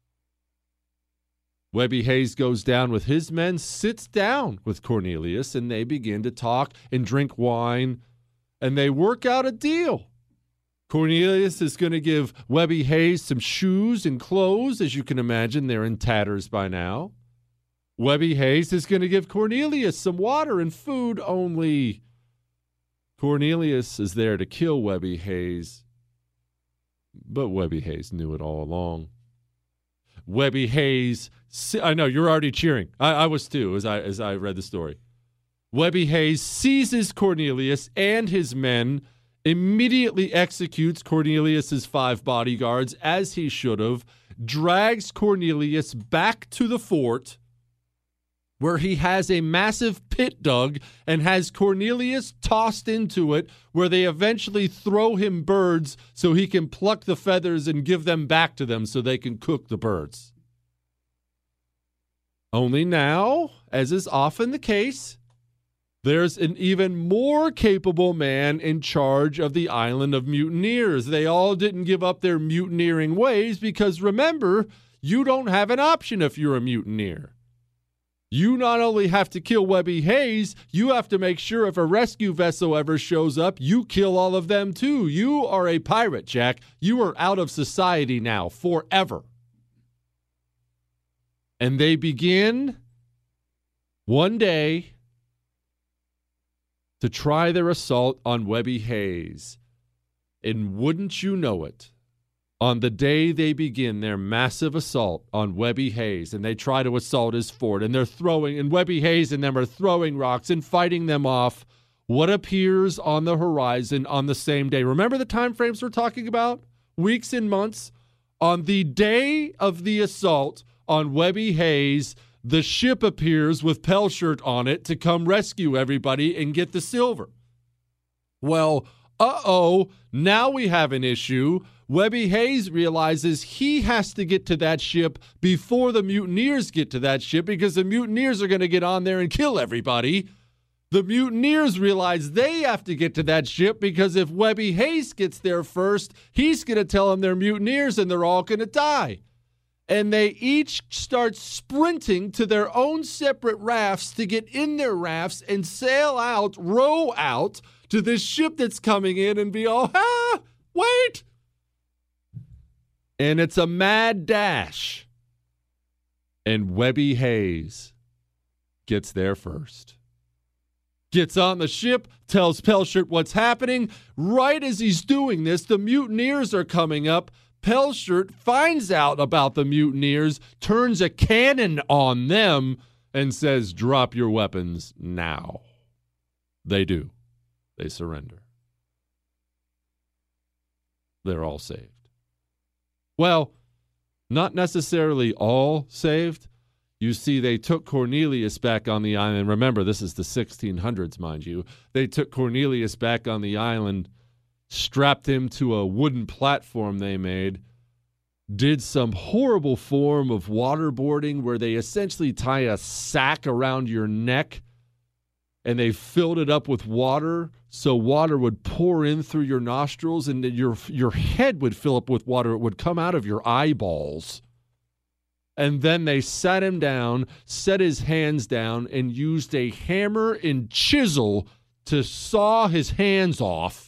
Webby Hayes goes down with his men, sits down with Cornelius, and they begin to talk and drink wine, and they work out a deal. Cornelius is going to give Webby Hayes some shoes and clothes. As you can imagine, they're in tatters by now. Webby Hayes is going to give Cornelius some water and food only. Cornelius is there to kill Webby Hayes, but Webby Hayes knew it all along. Webby Hayes, I know you're already cheering. I, I was too as I as I read the story. Webby Hayes seizes Cornelius and his men, immediately executes Cornelius's five bodyguards as he should have, drags Cornelius back to the fort where he has a massive pit dug and has Cornelius tossed into it, where they eventually throw him birds so he can pluck the feathers and give them back to them so they can cook the birds. Only now, as is often the case, there's an even more capable man in charge of the island of mutineers. They all didn't give up their mutineering ways because, remember, you don't have an option if you're a mutineer. You not only have to kill Webby Hayes, you have to make sure if a rescue vessel ever shows up, you kill all of them too. You are a pirate, Jack. You are out of society now forever. And they begin one day to try their assault on Webby Hayes. And wouldn't you know it, on the day they begin their massive assault on Webby Hayes, and they try to assault his fort, and they're throwing, and Webby Hayes and them are throwing rocks and fighting them off, what appears on the horizon on the same day? Remember the time frames we're talking about? Weeks and months? On the day of the assault on Webby Hayes, the ship appears with Pelshert on it to come rescue everybody and get the silver. Well, uh-oh, now we have an issue. Webby Hayes realizes he has to get to that ship before the mutineers get to that ship because the mutineers are going to get on there and kill everybody. The mutineers realize they have to get to that ship because if Webby Hayes gets there first, he's going to tell them they're mutineers and they're all going to die. And they each start sprinting to their own separate rafts to get in their rafts and sail out, row out to this ship that's coming in and be all, ah, wait. And it's a mad dash. And Webby Hayes gets there first. Gets on the ship, tells Pelshert what's happening. Right as he's doing this, the mutineers are coming up. Pelshert finds out about the mutineers, turns a cannon on them, and says, drop your weapons now. They do. They surrender. They're all saved. Well, not necessarily all saved. You see, they took Cornelius back on the island. Remember, this is the sixteen hundreds, mind you. They took Cornelius back on the island, strapped him to a wooden platform they made, did some horrible form of waterboarding where they essentially tie a sack around your neck and they filled it up with water so water would pour in through your nostrils and your, your head would fill up with water. It would come out of your eyeballs. And then they sat him down, set his hands down, and used a hammer and chisel to saw his hands off.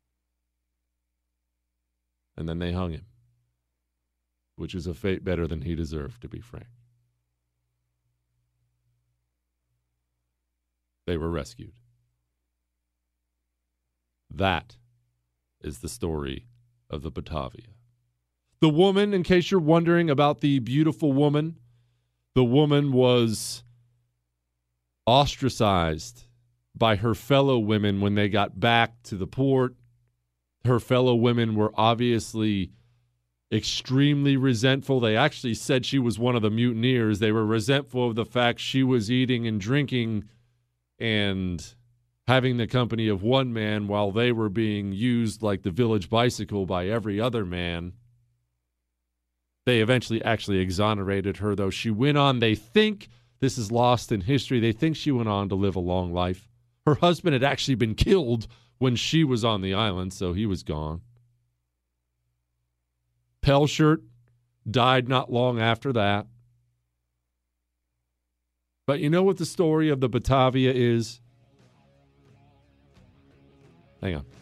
And then they hung him, which is a fate better than he deserved, to be frank. They were rescued. That is the story of the Batavia. The woman, in case you're wondering about the beautiful woman, the woman was ostracized by her fellow women when they got back to the port. Her fellow women were obviously extremely resentful. They actually said she was one of the mutineers. They were resentful of the fact she was eating and drinking and having the company of one man while they were being used like the village bicycle by every other man. They eventually actually exonerated her, though. She went on, they think, this is lost in history, they think she went on to live a long life. Her husband had actually been killed when she was on the island, so he was gone. Pelshert died not long after that. But you know what the story of the Batavia is? Hang on.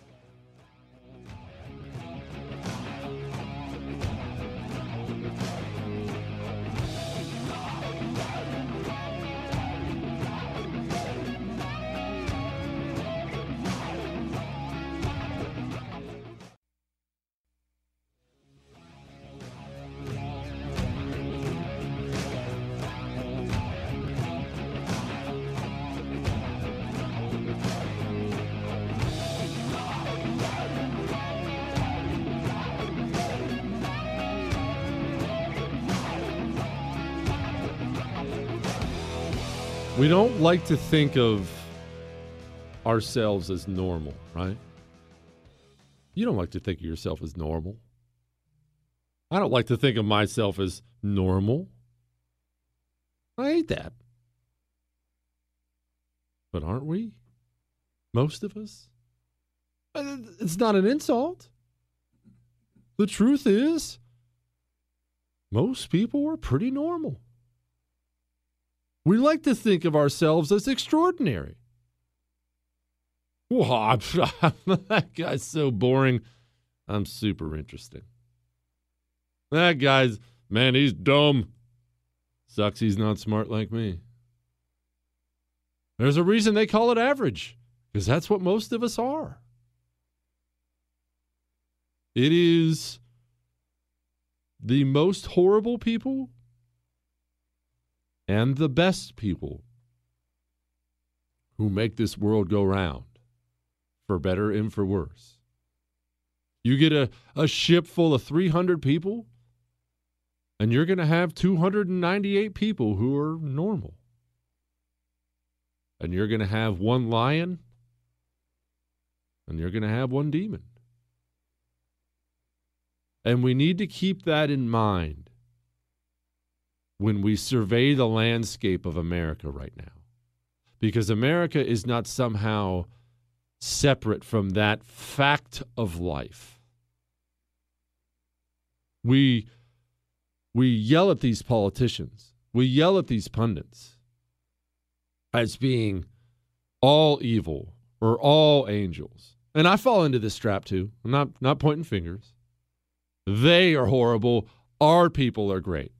We don't like to think of ourselves as normal, right? You don't like to think of yourself as normal. I don't like to think of myself as normal. I hate that. But aren't we? Most of us? It's not an insult. The truth is, most people are pretty normal. We like to think of ourselves as extraordinary. Well, that guy's so boring. I'm super interesting. That guy's, man, he's dumb. Sucks he's not smart like me. There's a reason they call it average, because that's what most of us are. It is the most horrible people and the best people who make this world go round, for better and for worse. You get a, a ship full of three hundred people, And you're going to have two hundred ninety-eight people who are normal. And you're going to have one lion. And you're going to have one demon. And we need to keep that in mind when we survey the landscape of America right now. Because America is not somehow separate from that fact of life. We, we yell at these politicians. We yell at these pundits as being all evil or all angels. And I fall into this trap too. I'm not, not pointing fingers. They are horrible. Our people are great.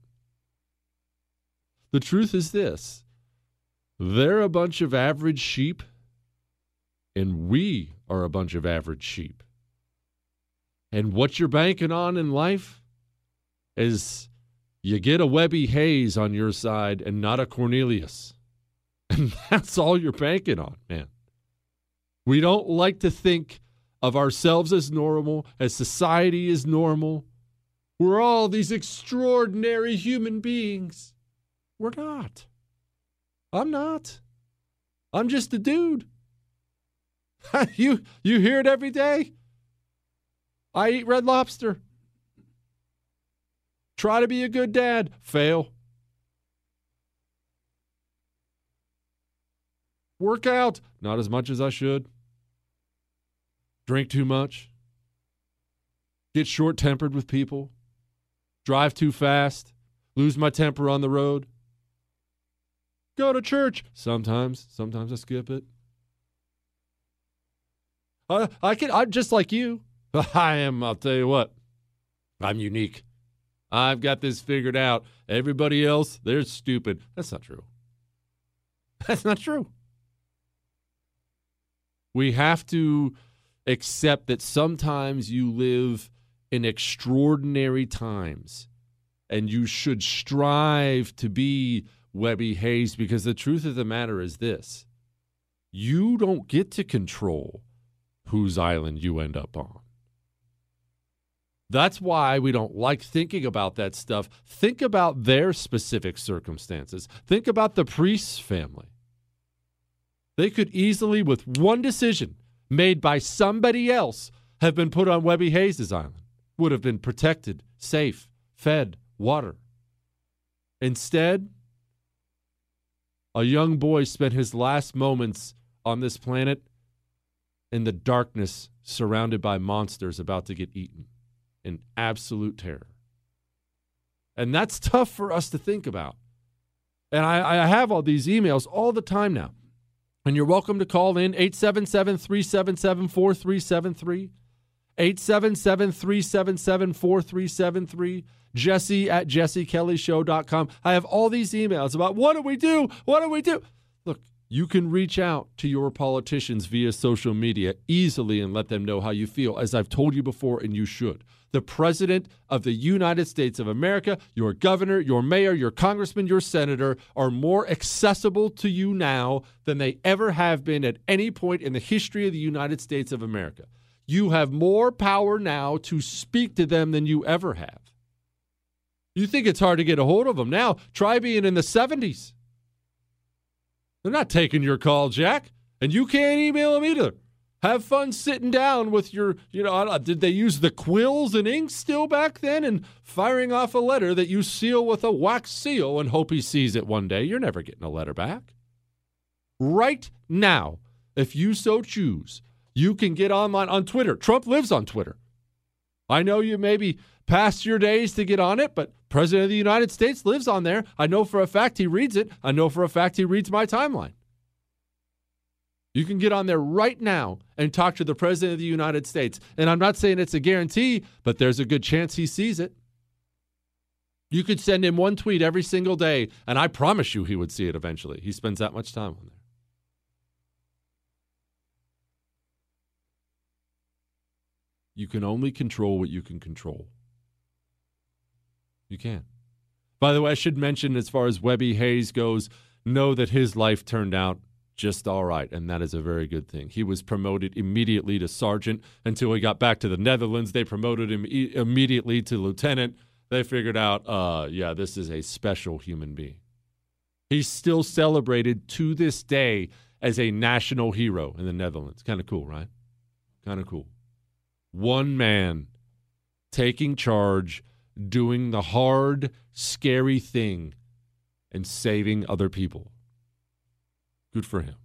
The truth is this. They're a bunch of average sheep, and we are a bunch of average sheep. And what you're banking on in life is you get a Webby Hayes on your side and not a Cornelius. And that's all you're banking on, man. We don't like to think of ourselves as normal, as society is normal. We're all these extraordinary human beings. We're not. I'm not. I'm just a dude. you you hear it every day. I eat Red Lobster. Try to be a good dad. Fail. Work out. Not as much as I should. Drink too much. Get short-tempered with people. Drive too fast. Lose my temper on the road. Go to church. Sometimes. Sometimes I skip it. I, I can, I'm just like you. I am, I'll tell you what. I'm unique. I've got this figured out. Everybody else, they're stupid. That's not true. That's not true. We have to accept that sometimes you live in extraordinary times, and you should strive to be Webby Hayes, because the truth of the matter is this. You don't get to control whose island you end up on. That's why we don't like thinking about that stuff. Think about their specific circumstances. Think about the Priest's family. They could easily, with one decision made by somebody else, have been put on Webby Hayes' island. Would have been protected, safe, fed, water. Instead, a young boy spent his last moments on this planet in the darkness, surrounded by monsters about to get eaten in absolute terror. And that's tough for us to think about. And I, I have all these emails all the time now. And you're welcome to call in eight seven seven, three seven seven, four three seven three. eight seven seven, three seven seven, four three seven three. Jesse at jesse kelly show dot com. I have all these emails about what do we do? What do we do? Look, you can reach out to your politicians via social media easily and let them know how you feel, as I've told you before, and you should. The President of the United States of America, your governor, your mayor, your congressman, your senator are more accessible to you now than they ever have been at any point in the history of the United States of America. You have more power now to speak to them than you ever have. You think it's hard to get a hold of them now? Try being in the seventies. They're not taking your call, Jack. And you can't email them either. Have fun sitting down with your, you know, did they use the quills and ink still back then and firing off a letter that you seal with a wax seal and hope he sees it one day? You're never getting a letter back. Right now, if you so choose, you can get online on Twitter. Trump lives on Twitter. I know you maybe past your days to get on it, but President of the United States lives on there. I know for a fact he reads it. I know for a fact he reads my timeline. You can get on there right now and talk to the President of the United States. And I'm not saying it's a guarantee, but there's a good chance he sees it. You could send him one tweet every single day, and I promise you he would see it eventually. He spends that much time on there. You can only control what you can control. You can. By the way, I should mention, as far as Webby Hayes goes, know that his life turned out just all right, and that is a very good thing. He was promoted immediately to sergeant until he got back to the Netherlands. They promoted him e- immediately to lieutenant. They figured out, uh, yeah, this is a special human being. He's still celebrated to this day as a national hero in the Netherlands. Kind of cool, right? Kind of cool. One man taking charge, doing the hard, scary thing, and saving other people. Good for him.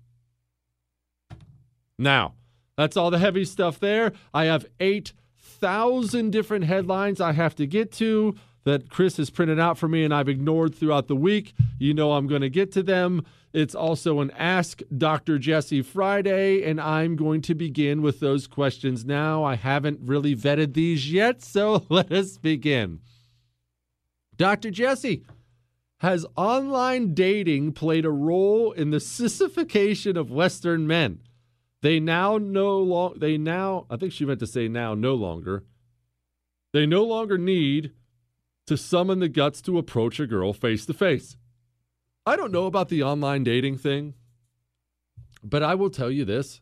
Now, that's all the heavy stuff there. I have eight thousand different headlines I have to get to that Chris has printed out for me and I've ignored throughout the week. You know I'm going to get to them. It's also an Ask Doctor Jesse Friday, and I'm going to begin with those questions now. I haven't really vetted these yet, so let us begin. Doctor Jesse, has online dating played a role in the sissification of Western men? They now no long. They now, I think she meant to say now, no longer. They no longer need to summon the guts to approach a girl face to face. I don't know about the online dating thing, but I will tell you this.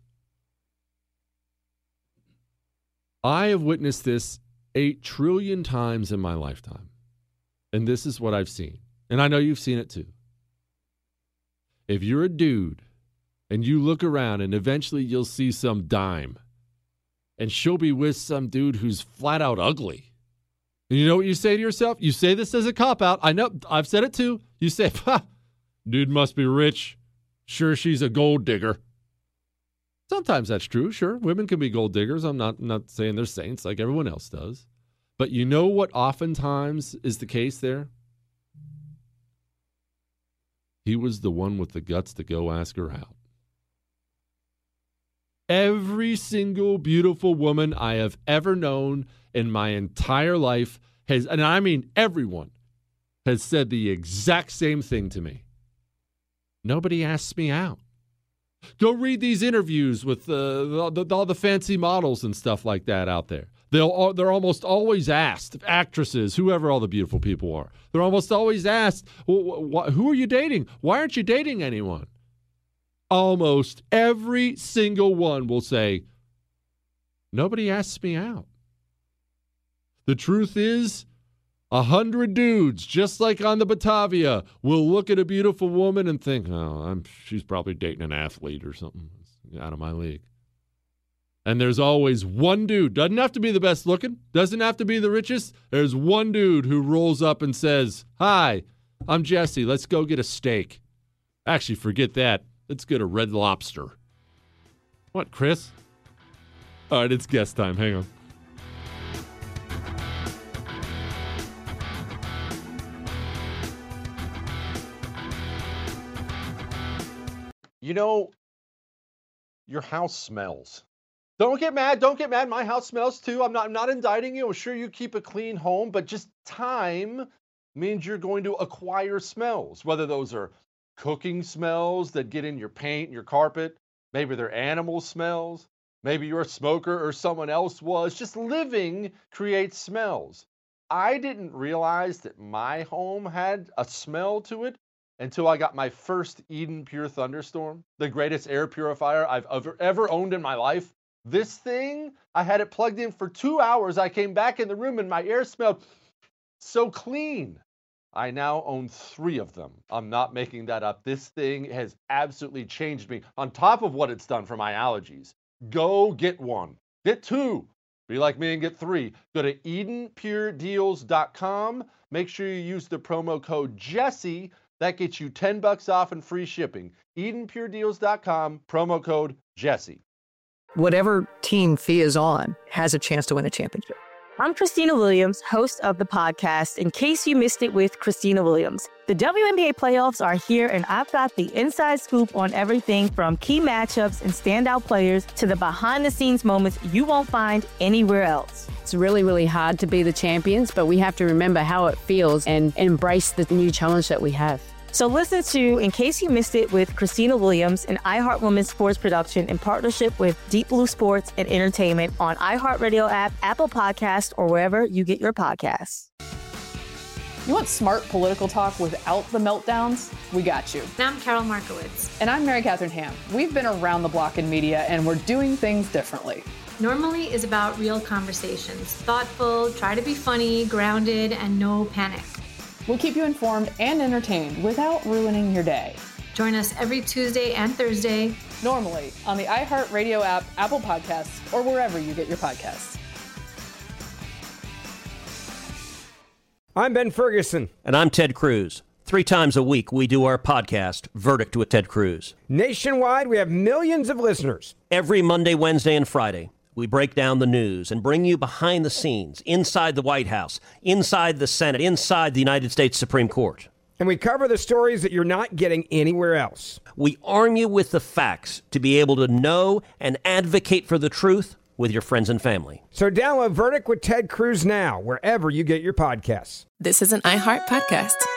I have witnessed this eight trillion times in my lifetime, and this is what I've seen. And I know you've seen it too. If you're a dude and you look around and eventually you'll see some dime and she'll be with some dude who's flat out ugly. And you know what you say to yourself? You say this as a cop-out. I know, I've said it too. You say, ha, dude must be rich. Sure, she's a gold digger. Sometimes that's true, sure. Women can be gold diggers. I'm not, not saying they're saints like everyone else does. But you know what oftentimes is the case there? He was the one with the guts to go ask her out. Every single beautiful woman I have ever known in my entire life has, and I mean everyone, has said the exact same thing to me. Nobody asks me out. Go read these interviews with uh, the, the, all the fancy models and stuff like that out there. They'll, they're almost always asked, actresses, whoever all the beautiful people are, they're almost always asked, well, wh- who are you dating? Why aren't you dating anyone? Almost every single one will say, nobody asks me out. The truth is, a hundred dudes, just like on the Batavia, will look at a beautiful woman and think, oh, I'm, she's probably dating an athlete or something out of my league. And there's always one dude, doesn't have to be the best looking, doesn't have to be the richest. There's one dude who rolls up and says, hi, I'm Jesse. Let's go get a steak. Actually, forget that. Let's get a Red Lobster. What, Chris? All right, it's guest time. Hang on. You know, your house smells. Don't get mad. Don't get mad. My house smells too. I'm not, I'm not indicting you. I'm sure you keep a clean home, but just time means you're going to acquire smells, whether those are cooking smells that get in your paint, your carpet. Maybe they're animal smells. Maybe you're a smoker or someone else was. Just living creates smells. I didn't realize that my home had a smell to it until I got my first Eden Pure Thunderstorm, the greatest air purifier I've ever, ever owned in my life. This thing, I had it plugged in for two hours. I came back in the room and my air smelled so clean. I now own three of them. I'm not making that up. This thing has absolutely changed me. On top of what it's done for my allergies, go get one. Get two. Be like me and get three. Go to Eden Pure Deals dot com. Make sure you use the promo code Jesse. That gets you ten bucks off and free shipping. Eden Pure Deals dot com, promo code Jesse. Whatever team Fee is on has a chance to win a championship. I'm Christina Williams, host of the podcast, In Case You Missed It with Christina Williams. The W N B A playoffs are here, and I've got the inside scoop on everything from key matchups and standout players to the behind-the-scenes moments you won't find anywhere else. It's really, really hard to be the champions, but we have to remember how it feels and embrace the new challenge that we have. So listen to In Case You Missed It with Christina Williams, an iHeart Women's sports production in partnership with Deep Blue Sports and Entertainment on iHeartRadio app, Apple Podcasts, or wherever you get your podcasts. You want smart political talk without the meltdowns? We got you. I'm Carol Markowitz. And I'm Mary Catherine Ham. We've been around the block in media, and we're doing things differently. Normally is about real conversations, thoughtful, try to be funny, grounded, and no panic. We'll keep you informed and entertained without ruining your day. Join us every Tuesday and Thursday. Normally on the iHeartRadio app, Apple Podcasts, or wherever you get your podcasts. I'm Ben Ferguson. And I'm Ted Cruz. Three times a week, we do our podcast, Verdict with Ted Cruz. Nationwide, we have millions of listeners. Every Monday, Wednesday, and Friday, we break down the news and bring you behind the scenes, inside the White House, inside the Senate, inside the United States Supreme Court. And we cover the stories that you're not getting anywhere else. We arm you with the facts to be able to know and advocate for the truth with your friends and family. So download Verdict with Ted Cruz now, wherever you get your podcasts. This is an iHeart podcast.